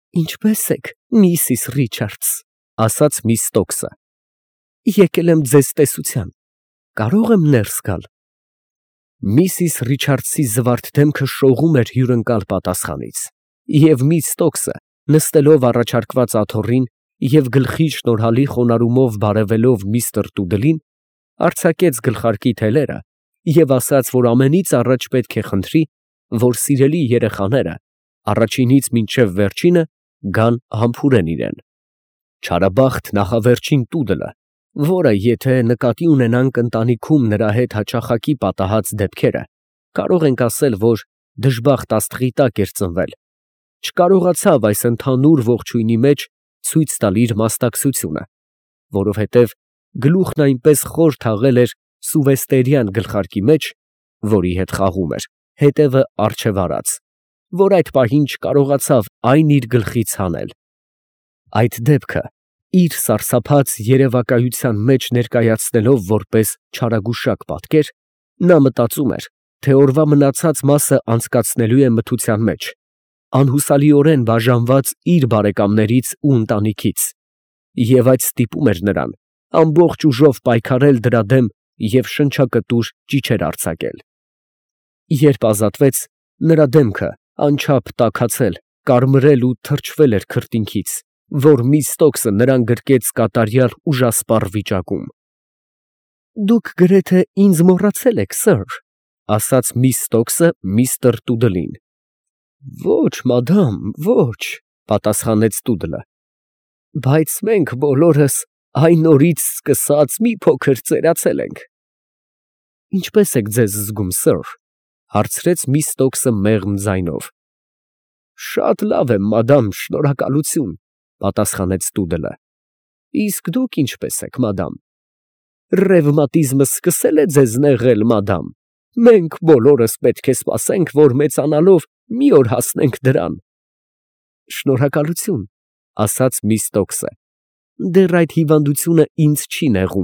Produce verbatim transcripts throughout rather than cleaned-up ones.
Ինչպե՞ս եք, միսիս Ռիչարդս, ասաց միս Ստոքսը։ Եկել եմ ձեզ տեսության, կարո՞ղ եմ ներս գալ։ Միսիս Ռիչարդսի զվարթ դեմքը շողում էր հյուրընկալ պատասխանից, և միս Ստոքսը, նստելով առաջարկված աթոռին և գլխի շնորհալի խոնարհումով բարևելով միստր Տուդլին, արձակեց գլխարկի թելերը և ասաց, որ ամենից առաջ պետք է խնդրի, որ սիրելի երեխաները առաջինից մինչև վերջինը գան համբուրեն իրան։ Չարաբախտ նախավերջին Տուդլը, որը եթե նկատի ունենանք ընտանիքում նրա հետ հաճախակի պատահած դեպքերը, կարող ենք ասել, որ դժբախտ աստղի տակ էր ծնվել, չկարողացավ այս ընդհանուր ողջույնի մեջ ցույց տալ իր մասնակցությունը, որովհետև գլուխն այնպես խոր թաղել էր սուվեստերյան գլխարկի մեջ, որի հետ խաղում էր, հետևը առջև արած, որ այդ պահին չկարողացավ այն իր գլխից հանել։ Այդ դեպքը իր սարսափած երևակայության մեջ ներկայացնելով որպես չարագուշակ պատկեր, նա մտածում էր, թե օրվա մնացած մասը անցկացնելու է մթության մեջ, անհուսալիորեն բաժանված իր բարեկամներից ու ընտանիքից, և այդ ստիպում էր նրան ամբողջ ուժով պայքարել դրա դեմ և շնչակտուր ճիչեր արձակել։ Երբ ազատվեց, նրա դեմքը անչափ տաքացել, կարմրել ու թրջվել էր քրտինքից, որ միս Ստոքսը նրան գրկեց կատարյալ ուժասպառ վիճակում։ Դուք գրեթե ինձ մոռացել եք, սըր, ասաց միս Ստոքսը միստր Տուդլին։ Ոչ, մադամ, ոչ, պատասխանեց Տուդլը, բայց մենք բոլորս այն օրից սկսած մի փոքր ծերացել ենք։ Ինչպե՞ս եք ձեզ զգում, սըր, հարցրեց միս Ստոքսը մեղմ ձայնով։ Շատ լավ եմ, մադամ, շնորհակալություն, պատասխանեց Տուդլը։ Իսկ դուք ինչպե՞ս եք, մադամ։ Ռևմատիզմը սկսել է ձեզ նեղել, մադամ։ Մենք բոլորս պետք է սպասենք, որ մեծանալով մի օր հասնենք դրան։ Շնորհակալություն, ասաց միս Ստոքսը։ Դեռ այդ հիվանդությունը ինձ չի նեղում։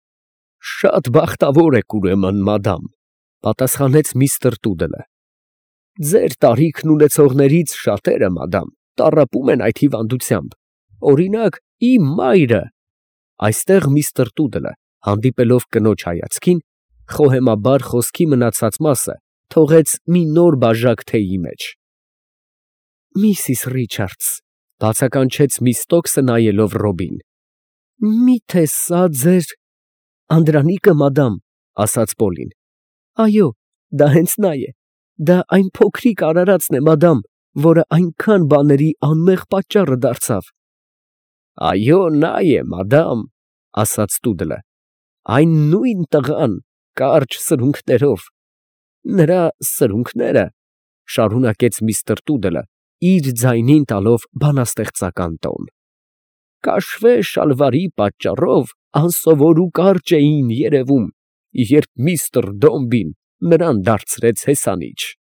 Շատ բախտավոր եք, ուրեմն, մադամ, պատասխանեց միստր Տուդլը։ Ձեր տարիքն ունեցողներից շատերը, մադամ, տառապում են այդ հիվանդությամբ, օրինակ, իմ մայրը։ Այստեղ միստր Տուդլը, հանդիպելով կնոջ հայացքին, խոհեմաբար խոսքի մնացած մասը թողեց մի նոր բաժակ թեյի մեջ։ Միսիս Ռիչարդս, բացականչեց միս Ստոքսը նայելով Ռոբին։ Մի՞թե սա ձեր… Անդրանիկը, մադամ, ասաց Պոլին։ Այո, դա հենց նա է, դա այն փոքրիկ արարածն է, մադամ, որը այնքան բաների անմեղ պատճառը դարձավ։ Այո, նա է, մադամ, ասաց Տուդլը, այն նույն տղան, կարճ սրունքներով։ Նրա սրունքները, շարունակեց միստր Տուդլը, իր ձայնին տալով բանաստեղծական տոն, կաշվե շալվարի պատճառով անսովոր ու կարճ էին երևում, երբ միստր Դոմբին նրան դարձրեց հեսանիչ։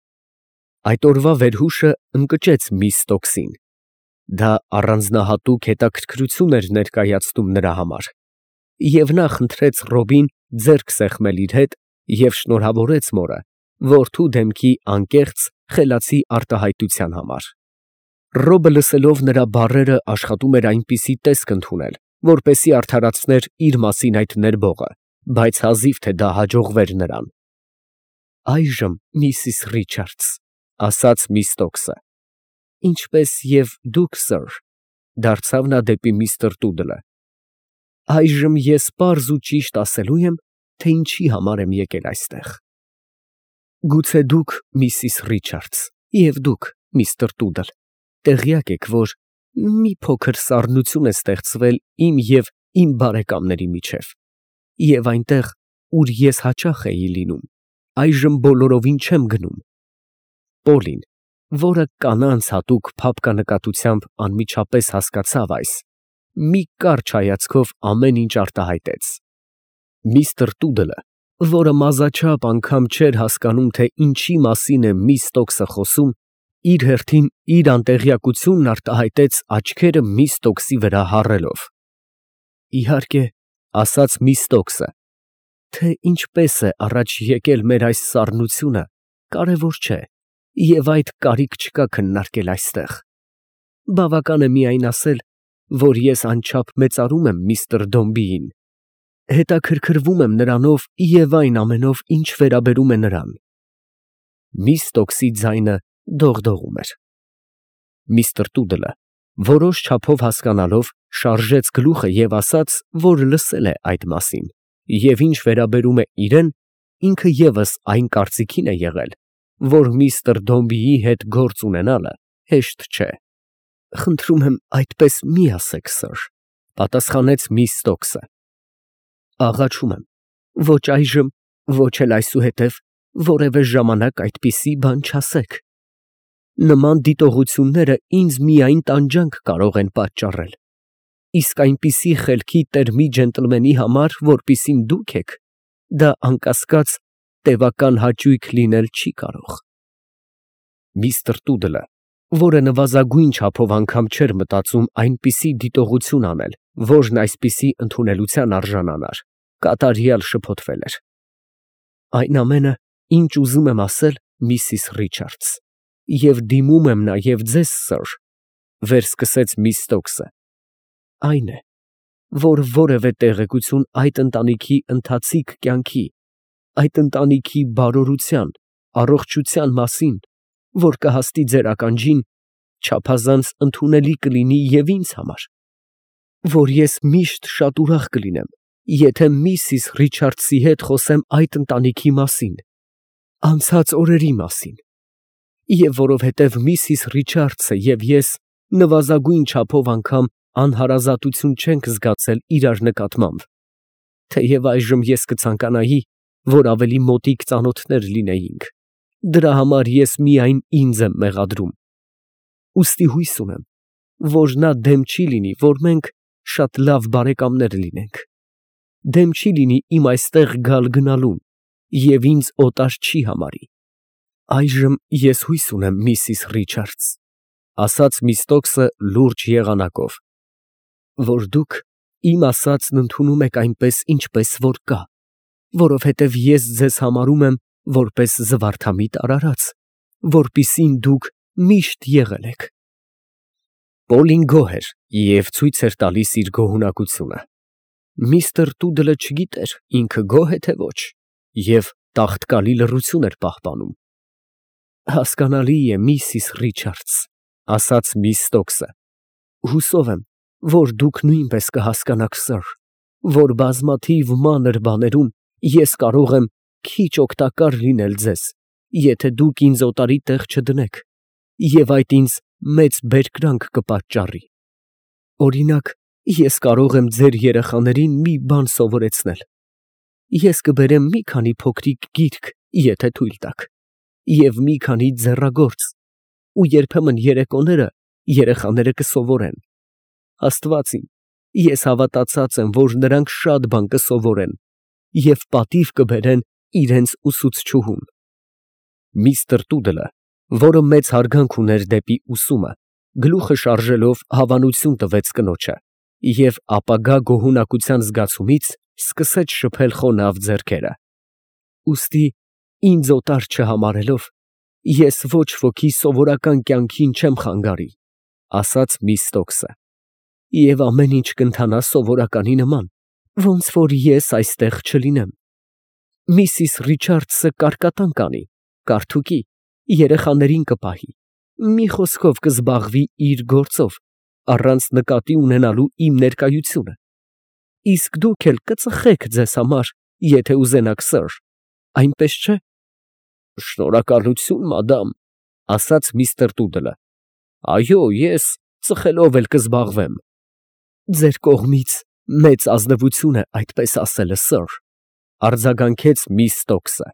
Այդ օրվա վերհուշը ընկճեց միս Ստոքսին։ Դա առանձնահատուկ հետաքրքրություն էր ներկայացնում նրա համար, և նա խնդրեց Ռոբին ձեռք սեղմել իր հետ և շնորհավորեց մորը որդու դեմքի անկեղծ, խելացի արտահայտության համար։ Ռոբը լսելով նրա բառերը աշխատում էր այնպիսի տեսք ընդունել, որպեսզի արդարացներ իր մասին այդ ներբողը, բայց հազիվ թե դա հաջողվեր նրան։ Այժմ, միսիս Ռիչարդս, ասաց միս Ստոքսը, ինչպես և դուք, սըր, դարձավ նա դեպի միստր Տուդլը, այժմ ես պարզ ու ճիշտ ասելու եմ, թե ինչի համար եմ եկել այստեղ։ Գուցե դուք, միսիս Ռիչարդս, և դուք, միստր Տուդլ, տեղյակ եք, որ մի փոքր սառնություն է ստեղծվել իմ և իմ բարեկամների միջև, և այնտեղ, ուր ես հաճախ էի լինում, այժմ բոլորովին չեմ գնում։ Պոլին, որը կանանց հատուկ փափկանկատությամբ անմիջապես հասկացավ այս, մի կարճ հայացքով ամեն ինչ արտահայտեց։ Միստր Տուդլը, որը մազաչափ անգամ չէր հասկանում, թե ինչի մասին է միս Ստոքսը խոսում, իր հերթին իր անտեղյակությունն արտահայտեց աչքերը միս Ստոքսի վրա հառելով։ Իհարկե, ասաց միս Ստոքսը, թե ինչպես է առաջ եկել մեր այս սառնությունը, կարևոր չէ, և այդ կարիք չկա քննարկել այստեղ։ Բավական է միայն ասել, որ ես անչափ մեծարում եմ միստր Դոմբիին, հետաքրքրվում եմ նրանով և այն ամենով, ինչ վերաբերում է նրան։ Միստոկսի ձայնը դողդողում էր։ Միստր Տուդլը որոշ չափով հասկանալով շարժեց գլուխը և ասաց, որ լսել է այդ մասին, և ինչ վերաբերում է իրեն, ինքը ևս այն կարծիքին է եղել, որ միստր Դոմբիի հետ գործ ունենալը հեշտ չէ։ Խնդրում եմ այդպես մի ասեք, սըր, պատասխանեց Միստոկսը։ Աղաչում եմ, ոչ այժմ, ոչ էլ այսուհետև որևէ ժամանակ այդպիսի բան չասեք։ Նման դիտողությունները ինձ միայն տանջանք կարող են պատճառել, իսկ այնպիսի խելքի տեր մի ջենտլմենի համար, որպիսին դուք եք, դա անկասկած տևական հաճույք լինել չի կարող։ Միստր Տուդլը, որը նվազագույն չափով անգամ չէր մտածում այնպիսի դիտողություն անել, որն այսպիսի ընդունելության արժանանար, կատարյալ շփոթվել էր։ Այն ամենը, ինչ ուզում եմ ասել, միսիս Ռիչարդս, և դիմում եմ նաև ձեզ, սըր, վերսկսեց Միստոկսը, այն է, որ որևէ տեղեկություն այդ ընտանիքի ընթացիկ կյանքի, այդ ընտանիքի բարորության, առողջության մասին, որ կհասնի ձեր ականջին, չափազանց ընդունելի կլինի և ինձ համար, որ ես միշտ շատ ուրախ կլինեմ, եթե միսիս Ռիչարդսի հետ խոսեմ այդ ընտանիքի մասին, անցած օրերի մասին, և որովհետև միսիս Ռիչարդսը և ես նվազագույն չափով անգամ անհարազատություն չենք զգացել իրար նկատմամբ, թեև այժմ ես կցանկանայի, որ ավելի մոտիկ ծանոթներ լինեինք, դրա համար ես միայն ինձ եմ մեղադրում, ուստի հույս ունեմ, որ նա դեմ չի լինի, որ մենք շատ լավ բարեկամներ լինենք, դեմ չի լինի իմ այստեղ գալ֊գնալուն և ինձ օտար չի համարի։ Այժմ ես հույս ունեմ, միսիս Ռիչարդս, ասաց Միստոկսը լուրջ եղանակով, որ դուք իմ ասածն ընդունում եք այնպես, ինչպես որ կա, որովհետև ես ձեզ համարում եմ որպես զվարթամիտ արարած, որպիսին դուք միշտ եղել եք։ Պոլին գոհ էր և ցույց էր տալիս իր գոհունակությունը։ Միստր Տուդլը չգիտեր ինքը գոհ է, թե ոչ, և տաղտկալի լռություն էր պահպանում։ Հասկանալի է, միսիս Ռիչարդս, ասաց Միստոկսը, հուսով եմ, որ դուք նույնպես կհասկանաք, սըր, որ բազմաթիվ մանր բաներում ես կարող եմ քիչ օգտակար լինել ձեզ, եթե դուք ինձ օտարի տեղ չդնեք, և այդ ինձ մեծ բերկրանք կպատճառի։ Օրինակ, ես կարող եմ ձեր երեխաներին մի բան սովորեցնել. ես կբերեմ մի քանի փոքրիկ գիրք, եթե թույլ տաք, և մի քանի ձեռագործ, ու երբեմն երեկոները երեխաները կսովորեն։ Աստված իմ, ես հավատացած եմ, որ նրանք շատ բան կսովորեն և պատիվ կբերեն իրենց ուսուցչուհուն։ Միստր Տուդլը, որը մեծ հարգանք ուներ դեպի ուսումը, գլուխը շարժելով հավանություն տվեց կնոջը և ապագա գոհունակության զգացումից սկսեց շփել խոնավ ձեռքերը։ Ուստի ինձ օտար չհամարելով, ես ոչ ոքի սովորական կյանքին չեմ խանգարի, ասաց Միստոկսը, և ամեն ինչ կընթանա սովորականի նման, ոնց որ ես այստեղ չլինեմ։ Միսիս Ռիչարդսը կարկատան կանի, կարդուկի, երեխաներին կպահի, մի խոսքով կզբաղվի իր գործով, առանց նկատի ունենալու իմ ներկայությունը, իսկ դուք էլ կծխեք ձեզ համար, եթե ուզենաք, սըր, այնպես չէ։ Շնորհակալություն, մադամ, ասաց միստր Տուդլը, այո, ես ծխելով էլ կզբաղվեմ։ Ձեր կողմից մեծ ազնվություն է այդպես ասելը, սըր, արձագանքեց Միստոկսը,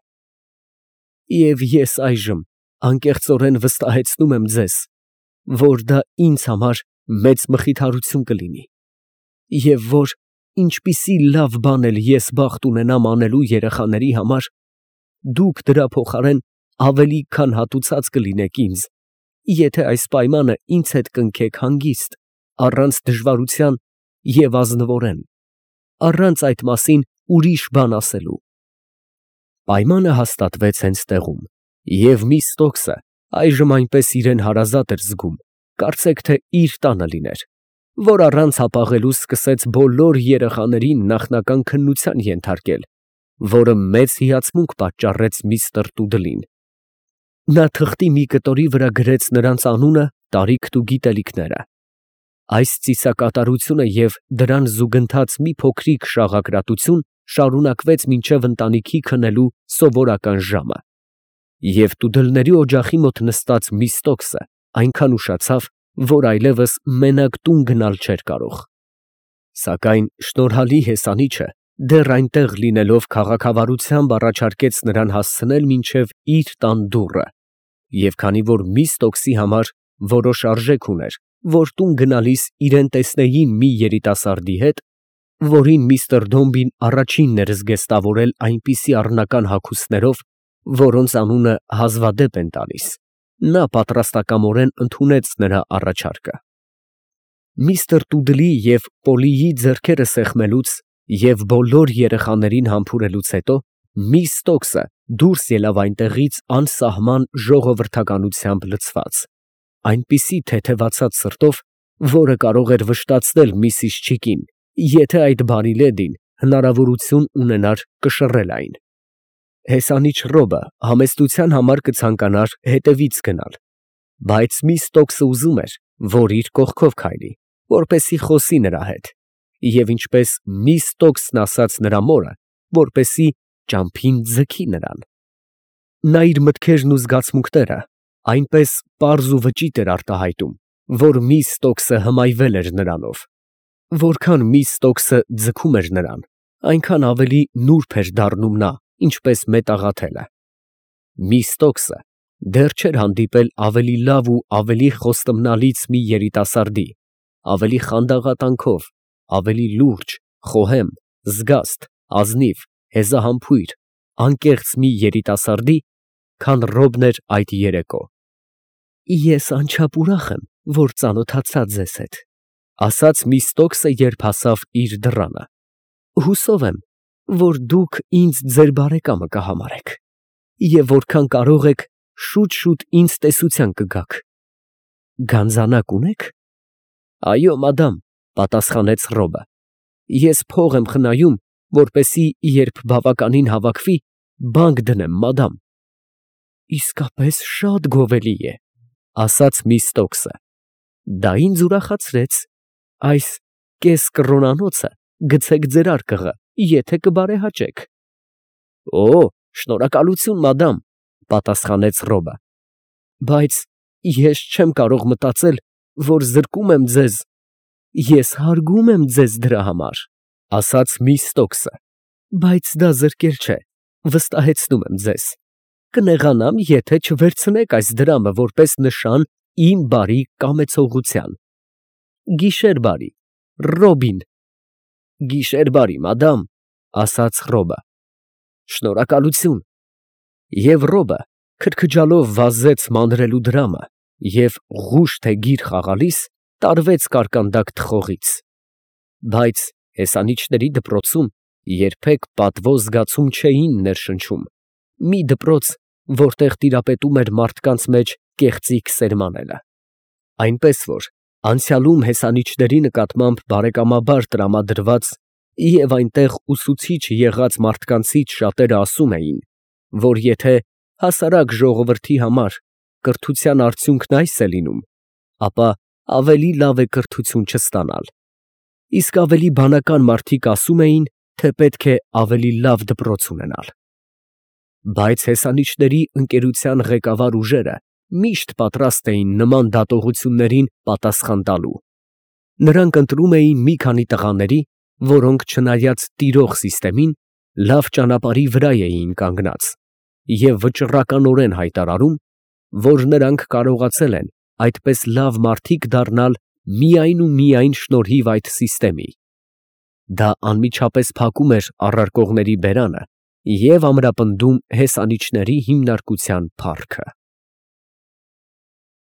և ես այժմ անկեղծորեն վստահեցնում եմ ձեզ, որ դա ինձ համար մեծ մխիթարություն կլինի, և որ ինչպիսի լավ բան էլ ես բախտ ունենամ անելու երեխաների համար, դուք դրա փոխարեն ավելի քան հատուցած կլինեք ինձ, եթե այս պայմանը ինձ հետ կնքեք հանգիստ, առանց դժվարության և ազնվորեն, առանց այդ մասին ուրիշ բան ասելու։ Պայմանը հաստատվեց հենց տեղում, և Միստոկսը այժմ այնպես իրեն հարազատ էր զգում, կարծեք թե իր տանը լիներ, որ առանց հապաղելու սկսեց բոլոր երեխաներին նախնական քննության ենթարկել, որը մեծ հիացմունք պատճառեց միստր Տուդլին։ Նա թղթի մի կտորի վրա գրեց նրանց անունը, տարիքն ու գիտելիքները։ Այս ծիսակատարությունը և դրան զուգընթաց մի փոքրիկ շաղակրատություն շարունակվեց մինչև ընտանիքի քնելու սովորական ժամը, և տուդլների օջախի մոտ նստած Միստոկսը այնքան ուշացավ, որ այլևս մենակ տուն գնալ չէր կարող։ Սակայն շնորհալի հեսանիչը դեռ այնտեղ լինելով քաղաքավարությամբ առաջարկեց նրան հասցնել մինչև իր տան դուռը, և քանի որ Միստոկսի համար որոշ արժեք ուներ, որ տուն գնալիս իրեն տեսնեին մի երիտասարդի հետ, որին միստր Դոմբին առաջինն էր զգեստավորել այնպիսի առնական հագուստներով, որոնց անունը հազվադեպ են տալիս, նա պատրաստակամորեն ընդունեց նրա առաջարկը։ Միստր Տուդլի և Պոլիի ձեռքերը սեղմելուց և բոլոր երեխաներին համբուրելուց հետո Միստոկսը դուրս ելավ այնտեղից անսահման ժողովրդականությամբ լցված, այնպիսի թեթևացած սրտով, որը կարող էր վշտացնել միսիս Չիկին, եթե այդ բարի լեդին հնարավորություն ունենար կշռել այն։ Հեսանիչ Ռոբը համեստության համար կցանկանար հետևից գնալ, բայց Միստոկսը ուզում էր, որ իր կողքով քայլի, որպեսզի խոսի նրա հետ, և ինչպես Միստոկսն ասաց նրա մորը, որպեսզի ճամփին ձգի նրան։ Նա իր մտքերն ու զգացմունքները այնպես պարզ ու վճիտ էր արտահայտում, որ Միստոկսը հմայվել էր նրանով։ Որքան Միստոկսը ձգում էր նրան, այնքան ավելի նուրբ էր դառնում նա, ինչպես մետաղաթելը։ Միստոկսը դեռ չէր հանդիպել ավելի լավ ու ավելի խոստմնալից մի երիտասարդի, ավելի խանդաղատանքով, ավելի լուրջ, խոհեմ, զգաստ, ազնիվ, հեզահամբույր, անկեղծ մի երիտասարդի, քան Ռոբն էր այդ երեկո։ Ես անչափ ուրախ եմ, որ ծանոթացա ձեզ հետ, ֊ ասաց Միստոկսը, երբ հասավ իր դռանը։ Հուսով եմ, որ դուք ինձ ձեր բարեկամը կհամարեք, և որքան կարող եք շուտ֊շուտ ինձ տեսության կգաք։ Գանձանակ ունե՞ք։ Այո, մադամ, ֊ պատասխանեց Ռոբը, ես փող եմ խնայում, որպեսզի երբ բավականին հավաքվի, բանկ դնեմ, մադամ։ Իսկապես շատ գովելի է, ֊ ասաց Միստոկսը։ Դա ինձ ուրախացրեց։ Այս կես կռոնանոցը գցեք ձեր արկղը, եթե կբարեհաճեք։ Օ, շնորհակալություն, մադամ, ֊ պատասխանեց Ռոբը, բայց ես չեմ կարող մտածել, որ զրկում եմ ձեզ։ Ես հարգում եմ ձեզ դրա համար, ֊ ասաց Միստոկսը, բայց դա զրկել չէ, վստահեցնում եմ ձեզ։ Կնեղանամ, եթե չվերցնեք այս դրամը որպես նշան իմ բարի կամեցողության։ Գիշեր բարի, Ռոբին։ Գիշեր բարի, մադամ, ֊ ասաց Ռոբը։ Շնորհակալություն։ Եվ Ռոբը քրքջալով վազեց մանրելու դրամը և ղուշ թե գիր խաղալիս տարվեց կարկանդակ թխողից։ Բայց հեսանիչների դպրոցում երբեք պատվո զգացում չէին ներշնչում, մի դպրոց, որտեղ տիրապետում էր մարդկանց մեջ կեղծիք սերմանելը։ Այնպես որ անցյալում հեսանիչների նկատմամբ բարեկամաբար տրամադրված և այնտեղ ուսուցիչ եղած մարդկանցից շատերը ասում էին, որ եթե հասարակ ժողովրդի համար կրթության արդյունքն այս է լինում, ապա ավելի լավ է կրթություն չստանալ, իսկ ավելի բանական մարդիկ ասում էին, թե պետք է ավելի լավ դպրոց ունենալ։ Բայց հեսանիչների ընկերության ղեկավար ուժերը միշտ պատրաստ էին նման դատողություններին պատասխան տալու։ Նրանք ընտրում էին մի քանի տղաների, որոնք չնայած տիրող սիստեմին, լավ ճանապարհի վրա էին կանգնած, և վճռականորեն հայտարարում, որ նրանք կարողացել են այդպես լավ մարդիկ դառնալ միայն ու միայն շնորհիվ այդ սիստեմի։ Դա անմիջապես փակում էր առարկողների բերանը և ամրապնդում հեսանիչների հիմնարկության փառքը։